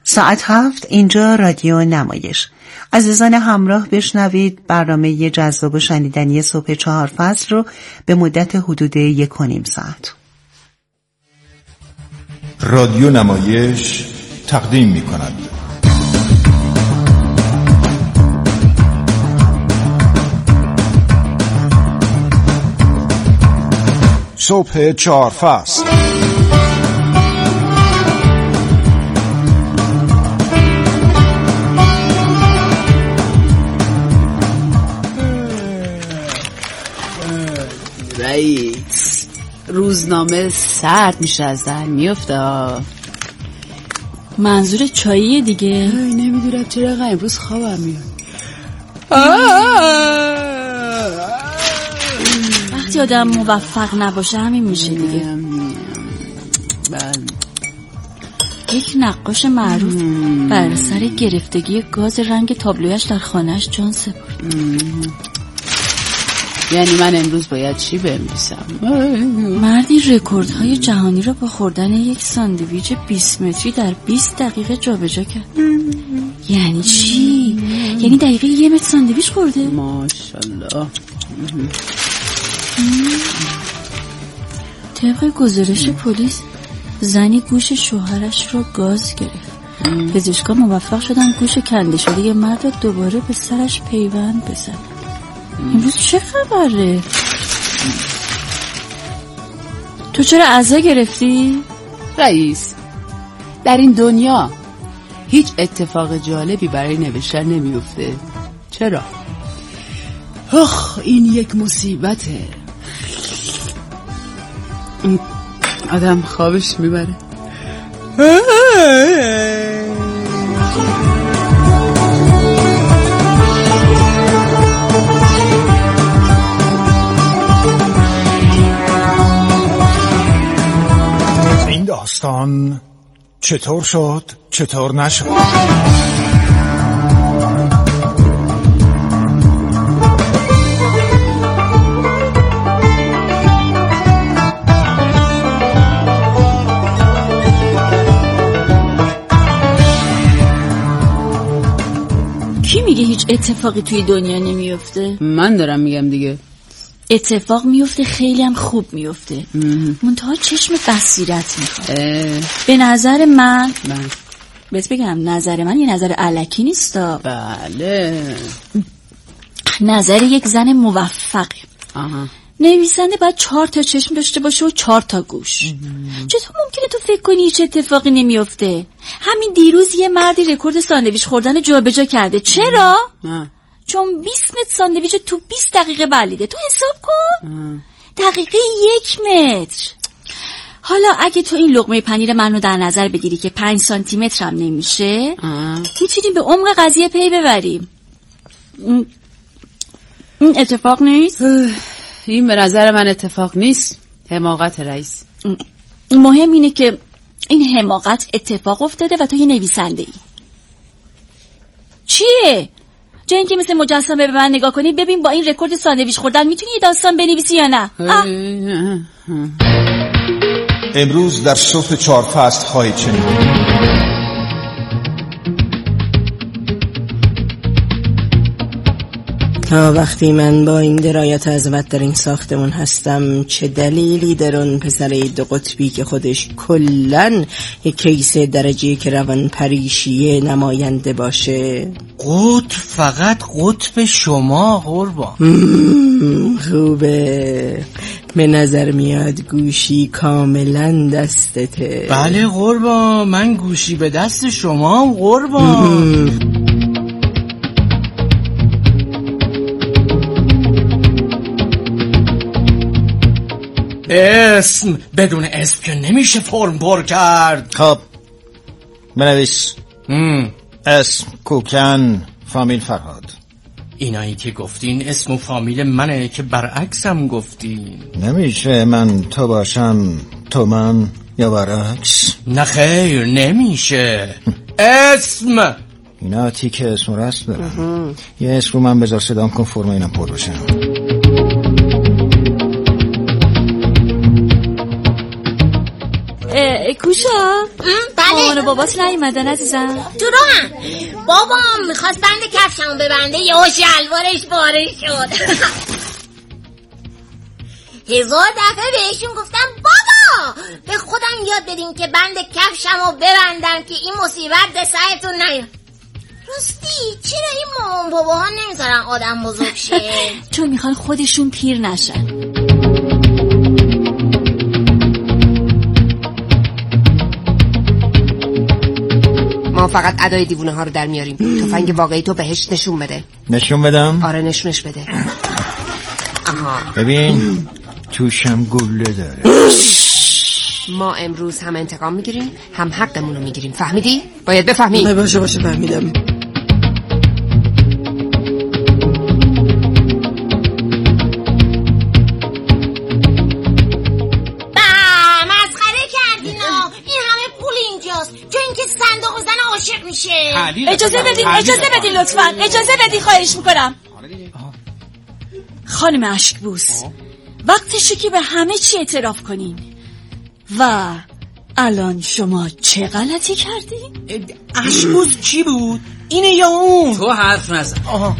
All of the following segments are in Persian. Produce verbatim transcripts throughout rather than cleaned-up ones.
ساعت هفت، اینجا رادیو نمایش. عزیزان همراه، بشنوید برنامه جذاب و شنیدنی صبح چهار فصل رو به مدت حدود یک و نیم ساعت. رادیو نمایش تقدیم می کند. صبح چهار فصل. رئیس، روزنامه سرد میشه، از دهن میفته. منظور چاییه دیگه؟ نمیدونم چرا امروز خوابم میاد. وقتی آدم موفق نباشه همین میشه دیگه. یک نقاش معروف بر سر گرفتگی گاز رنگ تابلویش در خانهش جان سپرد. یعنی من امروز باید چی بنویسم؟ مردی رکوردهای جهانی را با خوردن یک ساندویچ بیست متری در بیست دقیقه جابجا کرد. یعنی چی؟ یعنی دقیقه یه متر ساندویچ خورده؟ ماشاءالله. طبق گزارش پلیس زنی گوش شوهرش را گاز گرفت. پزشکا موفق شدن گوش کنده شده مرد را دوباره به سرش پیوند بزنن. امروز چه خبره؟ تو چرا عزا گرفتی؟ رئیس، در این دنیا هیچ اتفاق جالبی برای نوشتن نمیفته. چرا؟ اخ، این یک مصیبته. آدم خوابش میبره. این داستان چطور شد چطور نشد؟ کی میگه هیچ اتفاقی توی دنیا نمیفته؟ من دارم میگم دیگه. اتفاق میفته، خیلی هم خوب میفته، منتها چشم بصیرت میخواد. به نظر من من بهت بگم نظر من یه نظر الکی نیستا. بله، نظر یک زن موفقه. آها. نویسنده باید چهار تا چشم داشته باشه و چهار تا گوش. چطور ممکنه تو فکر کنی هیچ اتفاقی نمیفته؟ همین دیروز یه مردی رکورد ساندویچ خوردن جابجا کرده. چرا؟ آه. چون بیست متر ساندویچ تو بیست دقیقه بلعیده. تو حساب کن. آه. دقیقه یک متر. حالا اگه تو این لقمه پنیر منو در نظر بگیری که پنج سانتی متر هم نمیشه، میتونیم به عمق قضیه پی ببریم. این اتفاق نیست؟ این به نظر من اتفاق نیست، حماقت رئیس. مهم اینه که این حماقت اتفاق افتاده و تو یه نویسنده ای. چیه؟ جا اینکه مثل مجسمه به من نگاه کنی ببین با این رکورد ساندویچ خوردن میتونی یه داستان بنویسی یا نه؟ امروز در صبح چهار فصل خواهید شنید. تا وقتی من با این درایت عظمت در این ساختمون هستم، چه دلیلی در اون پسر دو قطبی که خودش کلن یک کیس درجه که روان پریشیه نماینده باشه؟ قطب فقط قطب شما قربان. خوبه، به نظر میاد گوشی کاملا دستته. بله قربان، من گوشی به دست شما قربان. اسم بدون اسم که نمیشه فرم پر کرد. خب بنویس. اسم کوکن، فامیل فرهاد. اینایی که گفتین اسم و فامیل منه که برعکسم گفتین. نمیشه من تو باشم تو من یا برعکس؟ نه خیر نمیشه. اسم اینا تیکه اسم و رسم دارم. یه اسم رو من بذار صدام کن فرم اینم پر بشم. کوشا بله بابات نیومدن عزیزم؟ تو رو بابام میخواست بند کفشمو ببنده یه شلوارش باره شد. هزار دفعه بهشون گفتم بابا به خودم یاد بدین که بند کفشمو ببندم که این مصیبت به سرتون نیاد. راستی چرا این مامان باباها نمیذارن آدم بزرگ شه؟ چون میخوان خودشون پیر نشن. ما فقط ادای دیوونه ها رو در میاریم. تفنگ واقعی تو بهش نشون بده. نشون بدم؟ آره نشونش بده. آها ببین توشم گله داره. ما امروز هم انتقام میگیریم هم حقمون رو میگیریم. فهمیدی؟ باید بفهمی. باشه باشه فهمیدم. اجازه بدین اجازه بدین لطفا اجازه بدین خواهش میکنم. خانم اشکبوس وقتشه که به همه چی اعتراف کنین. و الان شما چه غلطی کردین؟ اشکبوس چی بود؟ اینه یا اون؟ تو حرف نزن. آها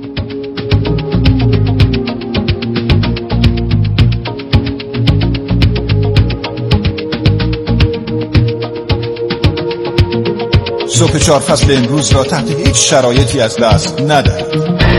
صبح چهار فصل امروز را تحت هیچ شرایطی از دست ندهید.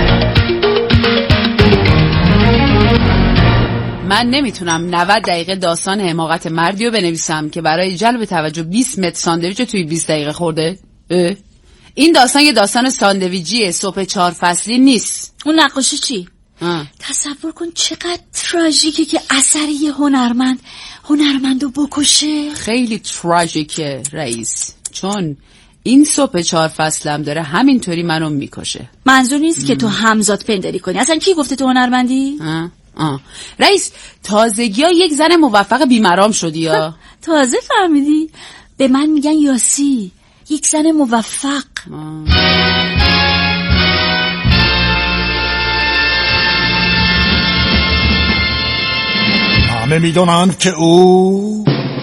من نمیتونم نود دقیقه داستان حماقت مردی رو بنویسم که برای جلب توجه بیست متر ساندویچ توی بیست دقیقه خورده. اه؟ این داستان یه داستان ساندویجیه، صبح چهار فصلی نیست. اون نقاشی چی؟ اه. تصور کن چقدر تراژیکه که اثر یه هنرمند هنرمندو بکشه. خیلی تراژیکه رئیس، چون این صبح چهار فصلم داره همینطوری منو میکشه. منظور نیست ام. که تو همزاد پنداری کنی. اصلا کی گفته تو هنرمندی؟ آه. آه. رئیس تازگی ها یک زن موفق بیمرام شدی یا؟ تازه فهمیدی؟ به من میگن یاسی، یک زن موفق. همه میدونند که او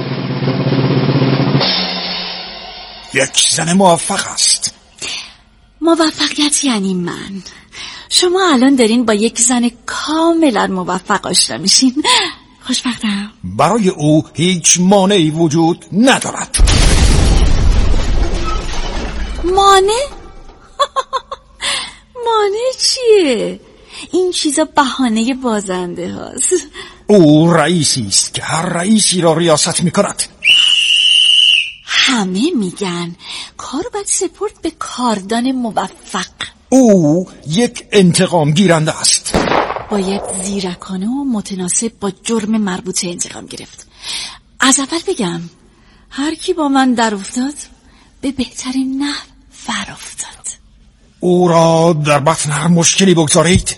یک زن موفق است. موفقیت یعنی من. شما الان دارین با یک زن کاملا موفق آشنا میشین. خوشبختم. برای او هیچ مانعی وجود ندارد. مانع؟ مانع چیه؟ این چیزا بهانه بازنده هاست. او رئیسی است که هر رئیسی را ریاست میکند. همه میگن کارو باید سپرد به کاردان موفق. او یک انتقام گیرنده است. باید زیرکانه و متناسب با جرم مربوطه انتقام گرفت. از اول بگم هر کی با من در افتاد به بهترین نحو فر افتاد. او را در بطن هر مشکلی بگذارید.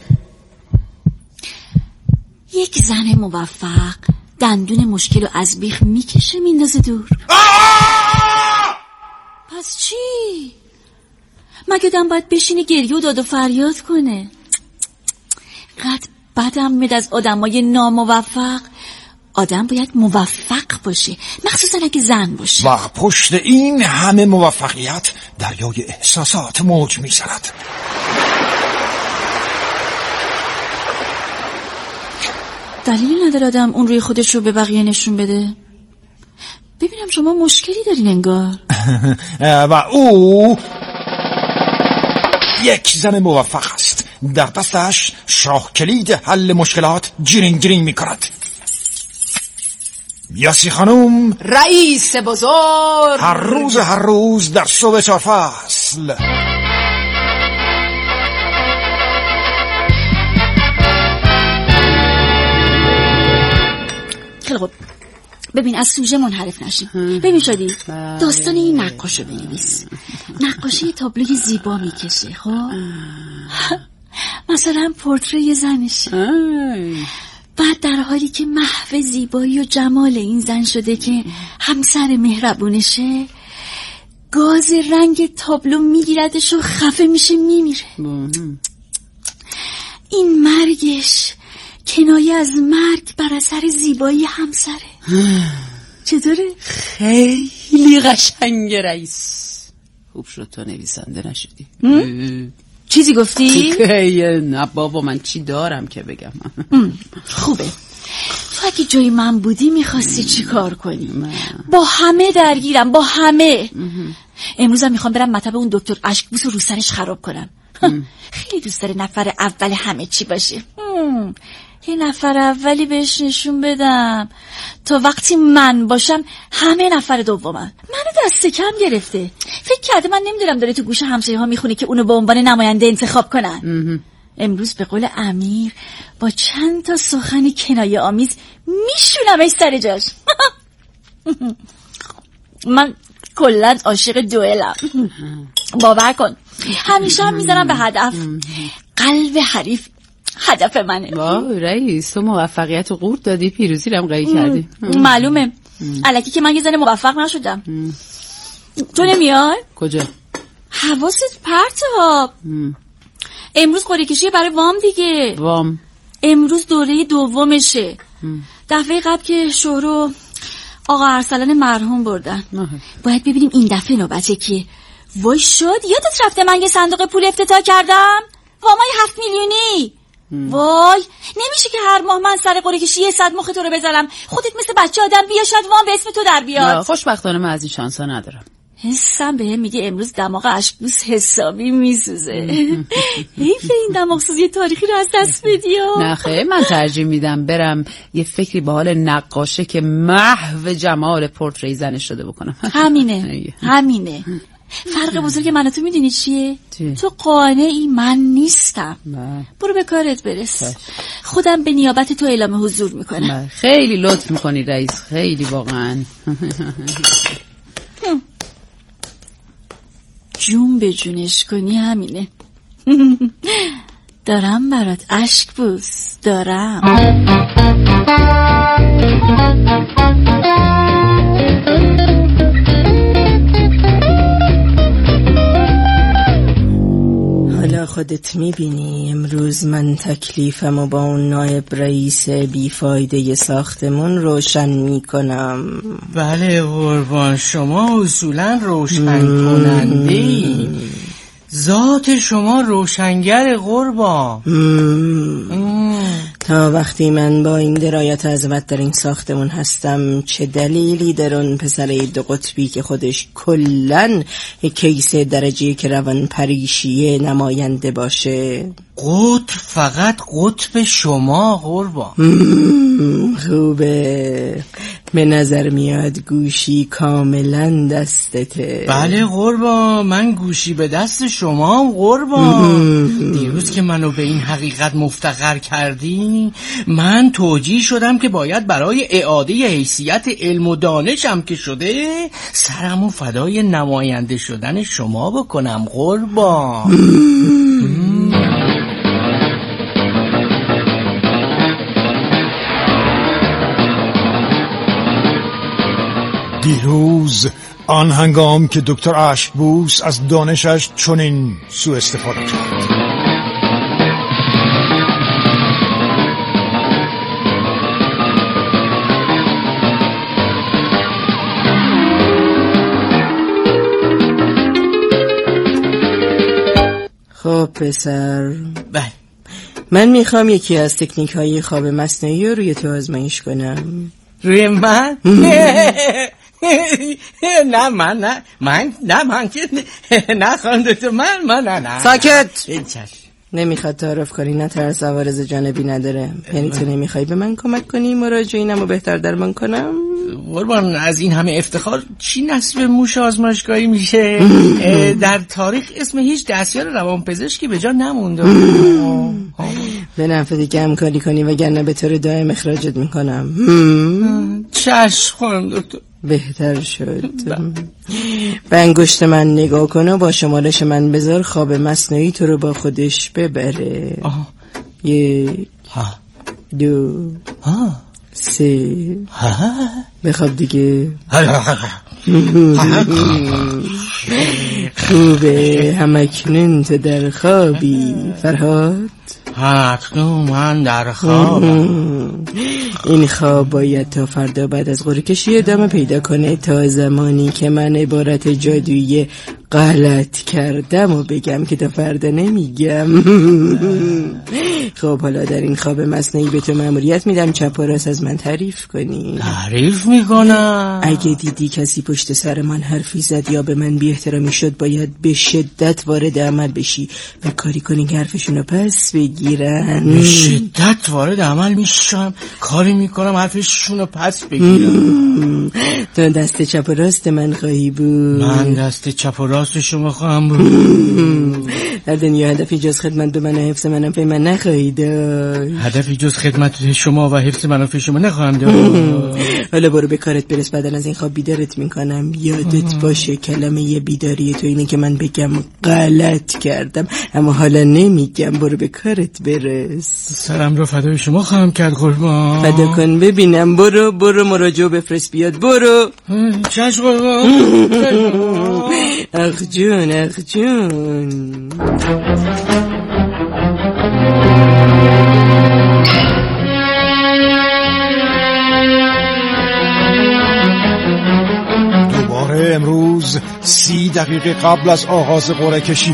یک زن موفق دندون مشکل رو از بیخ میکشه میندازه دور. پس چی؟ مگه دم باید بشینی گریه و داد و فریاد کنه؟ قد بدم میاد از آدمای ناموفق. آدم باید موفق باشه، مخصوصا اگه زن باشه. و پشت این همه موفقیت دریای احساسات موج میزند. دلیلی نداره آدم اون روی خودش رو به بقیه نشون بده. ببینم شما مشکلی دارین انگار. و او یک زن موفق است. در دستش شاه کلید حل مشکلات جرین جرین میکند. یاسی خانوم رئیس بزرگ، هر روز هر روز در صبح چهار فصل. خیلی خوب، ببین از سوژه منحرف نشیم. ببین شادی داستان این نقاشو بنویس. نقاشی تابلوی زیبا میکشه. خب مثلا پورتری زنشه، بعد در حالی که محو زیبایی و جمال این زن شده که همسر مهربونشه، گاز رنگ تابلو میگیردش و خفه میشه میمیره. این مرگش کنایه از مرگ بر اثر زیبایی همسره. چطوره؟ خیلی قشنگه رئیس. خوب شد تو نویسنده نشدی. چیزی گفتی؟ نه بابا من چی دارم که بگم. خوبه. تو اگه جای من بودی میخواستی چی کار کنی؟ با همه درگیرم، با همه. امروزم میخوام برم مطب اون دکتر اشکبوس رو رو سرش خراب کنم. خیلی دوست داره نفر اول همه چی باشه. یه نفر اولی بهش نشون بدم تا وقتی من باشم همه نفر دومن. منو دست کم گرفته. فکر کرده من نمیدونم داره تو گوش همسایه ها میخونه که اونو به عنوان نماینده انتخاب کنن. امروز به قول امیر با چند تا سخن کنایه آمیز میشونمش سر جاش. من کلاً عاشق دوئلم. باور کن همیشه هم میزنم به هدف. قلب حریف هدف منه. وای رئیس تو موفقیت و قورت دادی، پیروزی رو هم قایی کردی. معلومه الکی که من یه ذره موفق نشدم. تو نمیای؟ کجا؟ حواست پرت ها. امروز قرعه کشی برای وام دیگه. وام امروز دوره دومشه. دفعه قبل که شورو آقا ارسلان مرحوم بردن. باید ببینیم این دفعه نوبته که وای شد یادت رفته من یه صندوق پول افتتاح کردم وامای هفت میلیونی. وای نمیشه که هر ماه من سر قرعه کشی یه صد مخ تو رو بذارم خودت مثل بچه آدم بیا شاید وام به اسم تو در بیاد. خوشبختانه من از این شانسا ندارم. حسم بهم میگه امروز دماغ اشکبوس حسابی میسوزه. حیف این دماغ سوزی تاریخی رو از دست بدی. نه خیلی من ترجیح میدم برم یه فکری به حال نقاشه که محو جمال پورتری زنش شده بکنم. همینه همینه. فرق بزرگ من و تو میدونی چیه؟ چی؟ تو قانعی من نیستم. با. برو به کارت برس. با. خودم به نیابت تو اعلام حضور میکنم. با. خیلی لطف میکنی رئیس، خیلی واقعا. جون به جونش کنی همینه. دارم برات اشکبوس دارم. حالا خودت میبینی امروز من تکلیفمو با اون نایب رئیس بیفایده ساختمون روشن میکنم. بله قربان شما اصولا روشن کننده. ذات شما روشنگر قربان. تا وقتی من با این درایت عظمت در این ساختمون هستم چه دلیلی در اون پسر دو قطبی که خودش کلن یک کیس درجه که روان پریشیه نماینده باشه؟ قطب فقط قطب شما قربان. خوبه به نظر میاد گوشی کاملا دستته. بله قربان من گوشی به دست شما قربان. دیروز که منو به این حقیقت مفتخر کردی من توجیه شدم که باید برای اعاده حیثیت علم و دانشم که شده سرمو فدای نماینده شدن شما بکنم قربان. دیروز آن هنگام که دکتر اشکبوس از دانشش چنین سوء استفاده کرد. خب پسر بله من میخوام یکی از تکنیک های خواب مصنوعی رو روی تو آزمایش کنم. روی من؟ نه من نه من نه من که نه خانم دکتر من من نه نه ساکت. نمیخواد تعارف کنی نه ترس عوارض جانبی نداره. یعنی تو نمیخوای به من کمک کنی مراجعینمو بهتر درمان کنم؟ قربان از این همه افتخار چی نصب موش آزمایشگاهی میشه؟ در تاریخ اسم هیچ دستیار روانپزشکی به جا نمونده. به نفع دیگه همکاری کنی وگرنه به طور دائم اخراجت میکنم. چشم خانم دکتر. بهتر شد. به انگشت من نگاه کن و با شمارش من بذار خواب مصنوعی تو رو با خودش ببره. آه. یک ها. دو ها. سه ها. بخواب دیگه. خوبه همکنون تو در خوابی فرهاد. حتما من در خوابم. این خواب باید تا فردا بعد از قرعه کشی ادامه پیدا کنه تا زمانی که من عبارت جادویی غلط کردم و بگم که تا فردا نمیگم. خب حالا در این خواب مصنوعی به تو مأموریت میدم چپ و راست از من تعریف کنی. تعریف میکنم. اگه دیدی کسی پشت سر من حرفی زد یا به من بی احترامی شد باید به شدت وارد عمل بشی و کاری کنی که حرفشونو پس بگیرن. به شدت وارد عمل میشم، کاری میکنم حرفشونو پس بگیرم. تو دست چپ و راست من خواهی بود. من دست چپ و راست شما خواهم بود. در دنیا هدفی جز خدمت به من و حفظ منافع من نخواهی داشت. هدفی جز خدمت شما و حفظ منافع شما نخواهم داشت. حالا برو به کارت برس، بعد از این خواب بیدارت میکنم. یادت باشه کلمه بیداری تو اینه که من بگم غلط کردم، اما حالا نمیگم. برو به کارت برس. سرم رو فدای شما خواهم کرد قربان. فدا کن ببینم. برو برو مراجعه بفرست بیاد. برو. چشم قربان. اخ جون اخ جون. دوباره امروز سی دقیقه قبل از آغاز قرعه کشی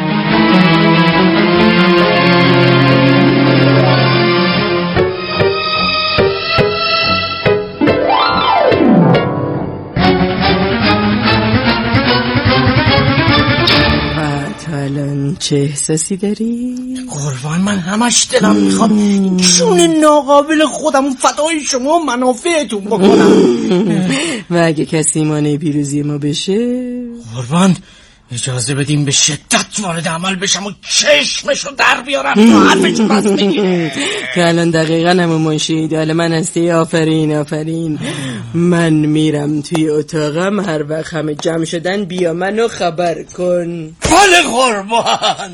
چه احساسی داری؟ قربان من همش دلم میخوام جون ناقابل خودم فدای شما منافعتون بکنم. و اگه کسی مانع پیروزی ما بشه؟ قربان اجازه بدیم به شدت وارد عمل بشم و چشمشو در بیارم تا حرفشو پس بگیره. که الان دقیقا همون منشی ایدال من هستی. آفرین آفرین. من میرم توی اتاقم، هر وقت همه جمع شدن بیا منو خبر کن. بله قربان.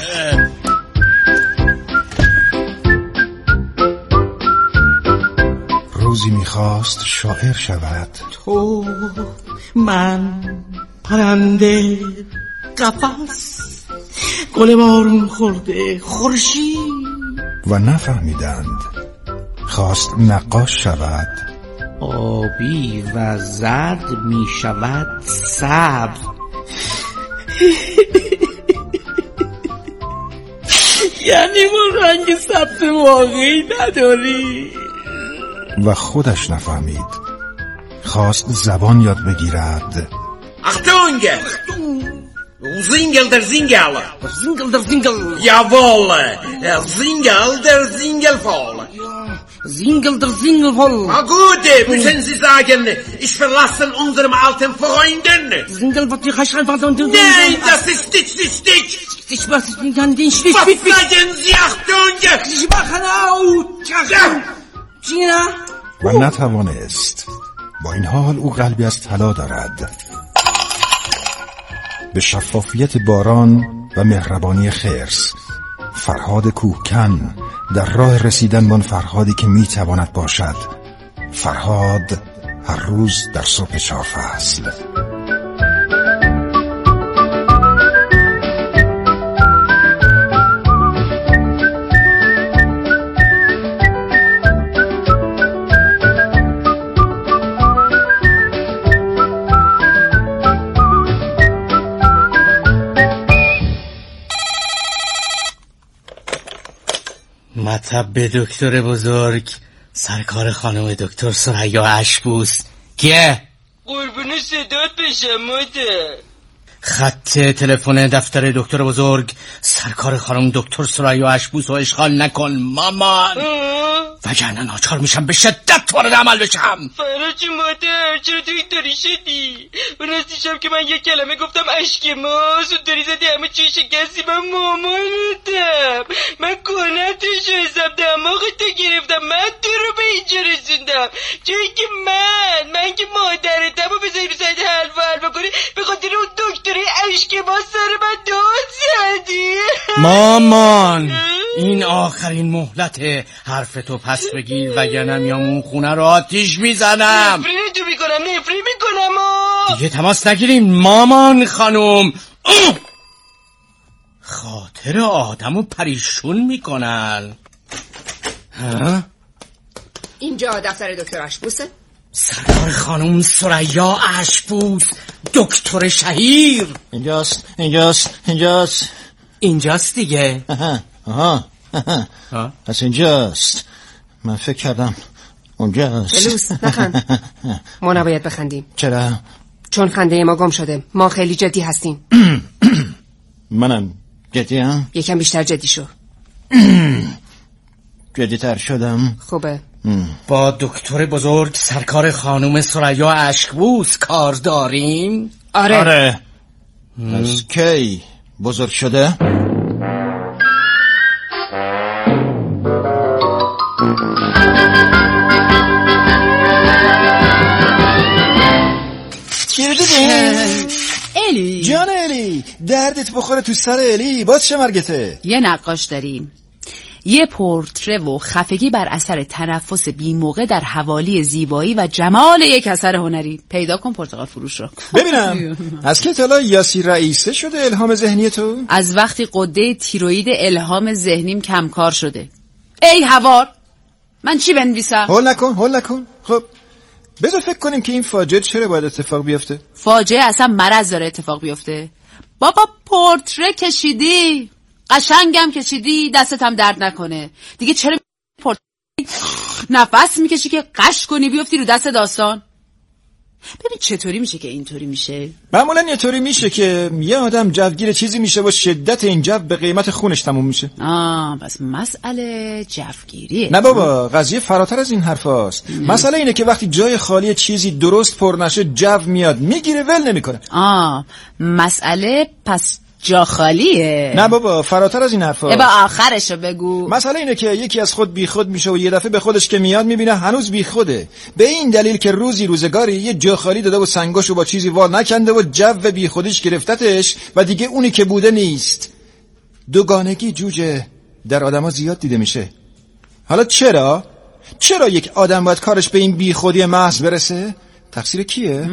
روزی میخواست شاعر شود. تو من پرنده قفس گل بارون خورده خورشید و نفهمیدند. خواست نقاش شود. آبی و زرد می شود سبز. یعنی ما رنگ سبز واقعی نداری؟ و خودش نفهمید. خواست زبان یاد بگیرد. Achtung! Zingel der Zingel. Zingel der Zingel. Jawohl. Zingel der Zingelfall. Zingel der Zingelfall. Na gut, müssen Sie sagen, ich verlasse unseren alten Freunden. Zingel wird die Haschrein von uns. Nein, das ist Stitch, Stitch, Stitch. Ich weiß nicht, an den Stitch. Was sagen Sie, Achtung! Ich mache auch. Gina. و نتوانست. با این حال او قلبی از طلا دارد. به شفافیت باران و مهربانی خرس، فرهاد کوهکن در راه رسیدن به آن فرهادی که میتواند باشد. فرهاد هر روز در صبح چهار فصل. مطب دکتر بزرگ، سرکار خانم دکتر ثریا اشبوس. کیه؟ قربون صدات بشم مادر. خط تلفن دفتر دکتر بزرگ، سرکار خانم دکتر ثریا اشبوس رو اشغال نکن مامان، وگرنه ناچار میشم به شدت وارد عمل بشم. فرج مادر چرا تو اینطوری شدی؟ اون راستیشم که من یک کلمه گفتم اشک ماست و داری زدی همه چی شکستی. من مامانتم، من کنتشو حساب دماغتو گرفتم، من تو رو به اینجا رسوندم چون که من من که مادرتم و بذاری رو سایت حلوا حلوا کنی به خاطر اون دکتری اشک ماست سر من داد زدی. مامان این آخرین مهلته، حرفتو پس بگیر وگرنه میام اون خونه رو آتیش میزنم. نفرین تو میکنم نفرین میکنم. دیگه تماس نگیرین مامان خانم. خاطر آدمو پریشون میکنن. ها؟ اینجا دفتر دکتر اشبوسه؟ سرکار خانم ثریا اشبوس، دکتر شهیر. اینجاست اینجاست اینجاست اینجاست دیگه. آها آها آها پس اینجاست. من فکر کردم اونجاست. بلوس نخند. ما نباید بخندیم. چرا؟ چون خنده ما گم شده. ما خیلی جدی هستیم. منم جدی هم؟ یکم بیشتر جدی شو. جدی تر شدم. خوبه. با دکتر بزرگ سرکار خانم ثریا اشکبوس کار داریم؟ آره آره. از کی بزرگ شده؟ چی رو دیدی؟ الی جان الی، دردت بخوره تو سر الی. باز چه مرگته؟ یه نقاش داریم، یه پورتره و خفگی بر اثر تنفس بی موقع در حوالی زیبایی و جمال یک اثر هنری. پیدا کن پرتقال فروش رو. ببینم از که تالا یاسی رئیسه شده الهام ذهنی تو؟ از وقتی قده تیروئید الهام ذهنیم کمکار شده. ای هوار، من چی بنویسم؟ هول نکن هول نکن. خب بذار فکر کنیم که این فاجعه چرا باید اتفاق بیفته. فاجعه اصلا مرض داره اتفاق بیفته. بابا پورتره کشیدی، قشنگم کشیدی، دستت هم درد نکنه دیگه. چرا پورتره نفس میکشی که قش کنی بیفتی رو دست داستان؟ ببین چطوری میشه که اینطوری میشه. معمولا یه طوری میشه که یه آدم جوگیر چیزی میشه و شدت این جو به قیمت خونش تموم میشه. آه بس مسئله جوگیریه. نه بابا، قضیه فراتر از این حرف هاست. مسئله اینه که وقتی جای خالی چیزی درست پر نشه جو میاد میگیره ول نمیکنه. آه مسئله پس جا خالیه. نه بابا، فراتر از این حرف هاست. ابا آخرشو بگو. مسئله اینه که یکی از خود بیخود میشه و یه دفعه به خودش که میاد میبینه هنوز بیخوده، به این دلیل که روزی روزگاری یه جا خالی داده و سنگاشو با چیزی وا نکنده و جو بیخودیش گرفتتش و دیگه اونی که بوده نیست. دوگانگی جوجه در آدما زیاد دیده میشه. حالا چرا؟ چرا یک آدم باید کارش به این بیخودی محض برسه؟ تقصیر کیه؟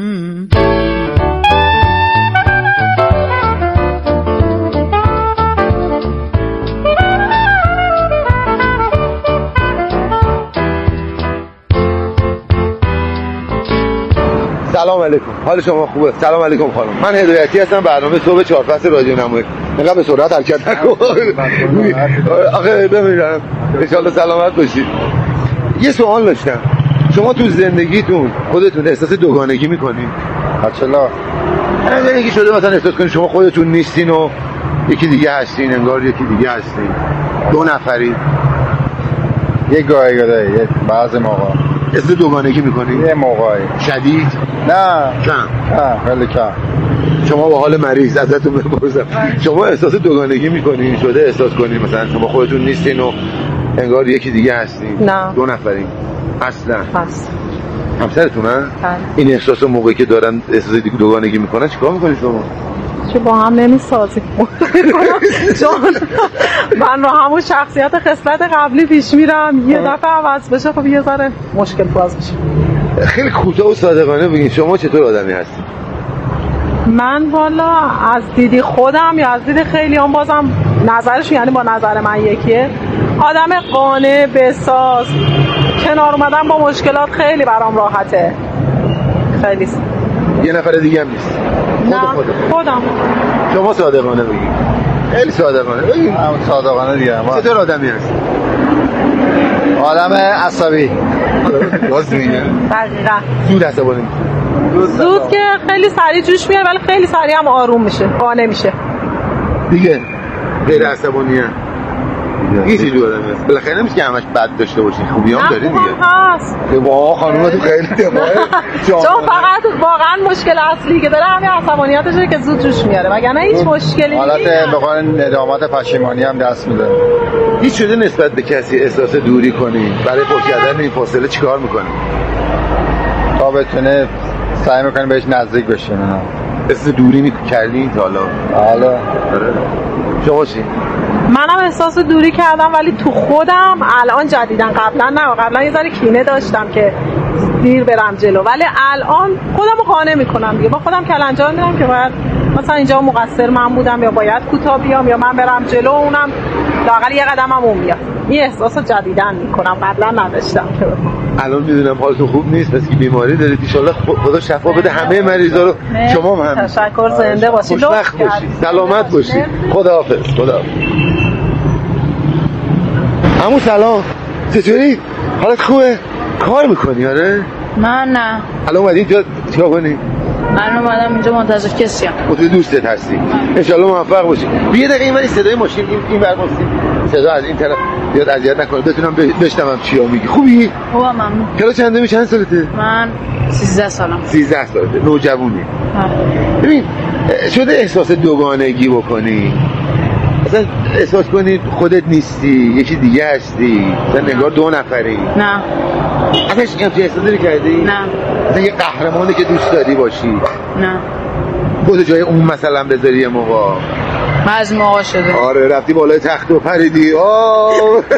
سلام علیکم، حال شما خوبه؟ سلام علیکم خانم، من هدایتی هستم، برنامه صبح چهار فصل رادیو نمایی. اینقدر به سرعت حرکت نکن. آخه بمیرم انشالله سلامت باشید. یه سوال داشتم، شما تو زندگیتون خودتون احساس دوگانگی میکنین؟ اصلا یعنی که شده مثلا احساس کنین شما خودتون نیستین و یکی دیگه هستین، انگار یکی دیگه هستین، دو نفری؟ یه گاهی گاهی یه بعض موقع احساس دوگانگی میکنین؟ یه موقعی. شدید؟ نه کم. نه خیلی کم. شما با حال مریض ازتون بپرسم، شما احساس دوگانگی میکنین؟ شده احساس کنین مثلا شما خودتون نیستین و انگار یکی دیگه هستین؟ نه. دو نفرین؟ اصلا؟ هست. همسرتونن؟ بله. این احساس موقعی که دارن احساس دوگانگی میکنن چیکار میکنید شما؟ چه با هم نمیسازیم. چون من رو همون شخصیت خصلت قبلی پیش میرم، یه دفعه عوض بشه خب یه ذره مشکل باز میشه. خیلی کوتاه و صادقانه بگین شما چطور آدمی هستید؟ من والا از دیدی خودم یا از دید خیلی هم بازم نظرش یعنی با نظر من یکیه، آدم قانع بساز، کنار اومدن با مشکلات خیلی برام راحته. خیلی یه نفر دیگه هم نیست؟ نه خودم. شما صادقانه بگین، خیلی صادقانه بگین. همون صادقانه دیگه. چطور آدمی هست؟ آدم عصبی. باز میگه دقیقا. زود عصبانی زود که خیلی سریع جوش میاد ولی خیلی سریع هم آروم میشه، قانع میشه دیگه. غیر عصبانیه یه چیزی آدم هست. بالاخره نمیشه که همش بد داشته باشین، خوبی هم دارین دیگه. هست واقعا خانومه تو خیلی دماغه. چون فقط واقعا مشکل اصلی که داره همین عصبانیتشه که زود جوش میاره، وگرنه هیچ مشکلی نیست. حالت به قول ندامت پشیمانی هم دست میده. هیچ شده نسبت به کسی احساس دوری کنی؟ برای پر کردن این فاصله چیکار میکنی؟ تا بتونه سعی میکنی بهش نزدیک بشین. احساس دوری میکردی تا حالا؟ حالا شما چی؟ منم احساس دوری کردم ولی تو خودم الان جدیدن، قبلا نه، قبلا یه ذره کینه داشتم که دیر برم جلو، ولی الان خودمو قانع میکنم دیگه، با خودم کلنجار میرم که باید مثلا اینجا مقصر من بودم یا باید کوتاه بیام یا من برم جلو اونم لااقل یه قدمم اون بیاد. این احساس رو جدیدن میکنم، قبلا نداشتم. الان میدونم حالتون خوب نیست، بس که بیماری دارید. ان شاءالله خدا شفا بده همه مریضا رو. شما هم همین. تشکر، زنده باشید، خوشبخت باشید، سلامت باشید. خداحافظ. خدا. عمو سلام، چطوری؟ حالت خوبه؟ کار میکنی؟ آره؟ من نه. الان اومدی اینجا چیکار کنی؟ من اومدم اینجا منتظر کسیم. خودت دوستت هستی. ان شاءالله موفق باشی. بیا دقیقه اینوری صدای ماشین این این بر ماشین. صدا از این طرف بیاد اذیت نکنه، بتونم بشنوم چیا میگی. خوبی؟ خوبم ممنون. کلا چنده چند سالته؟ من سیزده سالم. سیزده سالته، نوجوانی. ببین شده احساس دوگانگی بکنی؟ مثلا احساس کنی خودت نیستی، یکی دیگه هستی، مثلا نگار دو نفری؟ نه. اصلا هیچ همچین احساسی کردی؟ نه. مثلا یه قهرمانی که دوست داری باشی؟ نه. خودت جای اون مثلا بذاری یه موقع؟ من از موقع شده. آره رفتی بالای تخت و پریدی. آه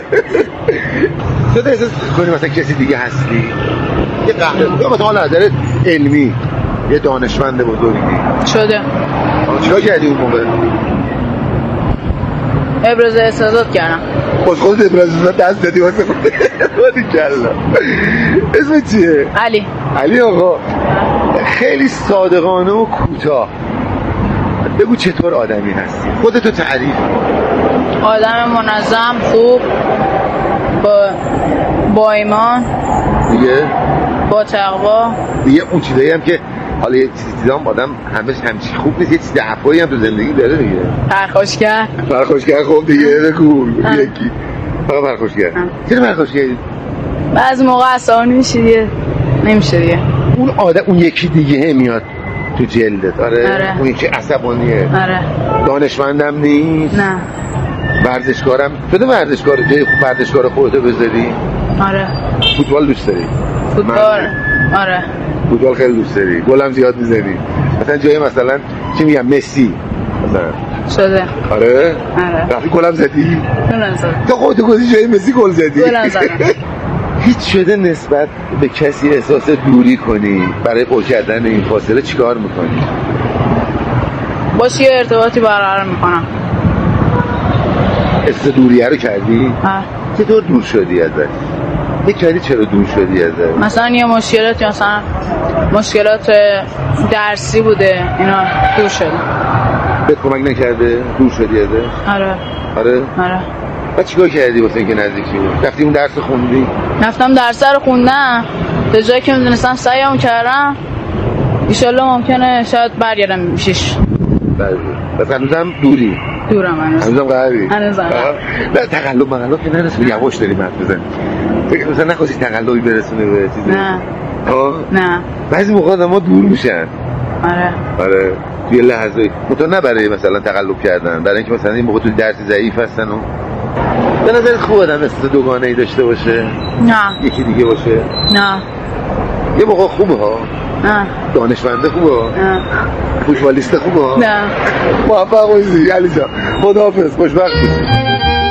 شده احساس کنی مثلا کسی دیگه هستی؟ یه قهرمان مثلا نظرت علمی، یه دانشمند بزرگی شده. چیکار کردی اون موقع؟ ابراز احساسات کردم. باز خودت ابراز احساسات دست دادی واسه خودت؟ بادی کلا. اسمت چیه؟ علی. علی آقا، خیلی صادقانه و کوتاه بگو چطور آدمی هستی؟ خودتو تعریف کن. آدم منظم، خوب، با با ایمان دیگه، با تقوا دیگه. اون چیزایی هم که حالا یه چیزی دیدم آدم همش همچی خوب نیست، یه چیز دفعایی هم تو زندگی داره دیگه. پرخاشگر. پرخاشگر خوب دیگه بگو. یکی فقط پرخاشگر. چرا پرخاشگری؟ بعضی موقع عصبانی میشی دیگه، نمیشه دیگه. اون آدم اون یکی دیگه میاد تو جلدت. آره. آره. اون یکی عصبانیه. آره. دانشمندم نیست. نه. ورزشکارم شده. ورزشکار جای خوب ورزشکار خودتو بذاری. آره. فوتبال دوست داری؟ فوتبال. آره. فوتبال خیلی دوست داری. گلم زیاد میزنی. مثلا جای مثلا چی میگم مسی مثلا شده. آره. آره. رفتی گلم زدی؟ گلم زدم. تو خودت گذاشتی جای مسی گل زدی؟ گلم زدم. هیچ شده نسبت به کسی احساس دوری کنی؟ برای پر کردن این فاصله چیکار میکنی؟ باش یه ارتباطی برقرار میکنم. احساس دوریه رو کردی؟ ها. چطور دور شدی ازش؟ فکر کردی چرا دور شدی ازش؟ مثلا یه مشکلات، مثلا مشکلات درسی بوده اینا، دور شدم. بهت کمک نکرده؟ دور شدی ازش؟ آره. آره؟ آره. بعد چیکار کردی واسه اینکه نزدیک شی؟ رفتی اون درس خوندی؟ رفتم درس رو خوندم، به جایی که میدونستم سعیمو کردم. ایشالله ممکنه شاید برگردم پیشش. بله. پس هنوزم دوری؟ دورم هنوز. هنوزم قهری؟ هنوزم قهری. نه تقلب مقلب که نرسون، یواش داری مرد بزن. فکر مثلا نخواستی تقلبی برسونه به چیزی؟ نه. آه؟ نه. بعضی موقع آدم ها دور میشن. آره. آره. توی لحظه مطمئن نه برای مثلا تقلب کردن، برای اینکه مثلا این موقع تو درس ضعیف هستن و به نظر خوب آدم احساس دوگانه ای داشته باشه؟ نه. یکی دیگه باشه؟ نه. یه موقع خوبه ها. نه. دانشمنده خوبه؟ نه. فوتبالیست خوبه؟ نه. موفق باشی علی جان. خداحافظ. خوشبخت باشی.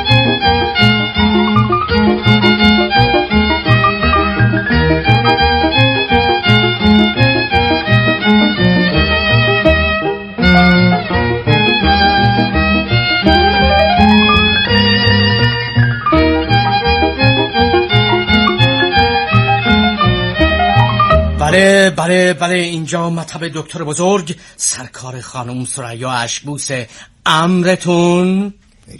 بله بله بله اینجا مطب دکتر بزرگ، سرکار خانم ثریا اشکبوس. امرتون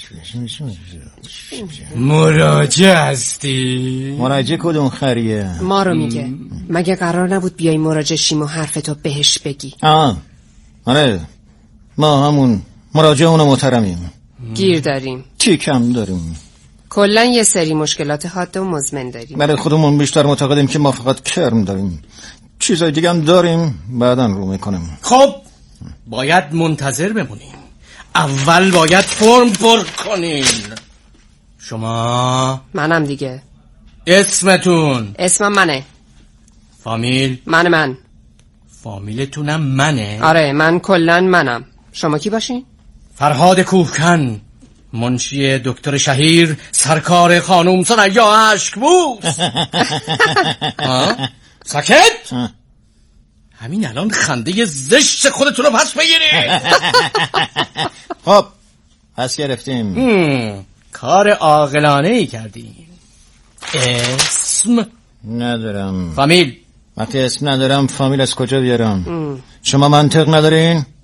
مراجع هستی؟ مراجع کدوم خریه؟ ما رو میگه. مگه قرار نبود بیای مراجع شیم و حرفتو بهش بگی؟ آه آره، ما همون مراجع اونو محترمیم. گیر داریم. چی کم داریم؟ کلن یه سری مشکلات حاد و مزمن داریم. برای خودمون بیشتر معتقدیم که ما فقط کرم داریم، چیزای دیگه هم داریم، بعداً رو میکنیم. خب باید منتظر بمونیم. اول باید فرم پر کنین. شما؟ منم دیگه. اسمتون؟ اسمم منه. فامیل؟ من من. فامیلتونم منه؟ آره من کلن منم. شما کی باشین؟ فرهاد کوهکن، منشی دکتر شهیر، سرکار خانوم ثریا اشکبوس. ساکت؟ همین الان خنده زشت خودتون رو پس بگیرید. خب پس گرفتیم. کار عاقلانه ای کردیم. اسم ندارم. فامیل. وقتی اسم ندارم فامیل از کجا بیارم؟ ام. شما منطق ندارین؟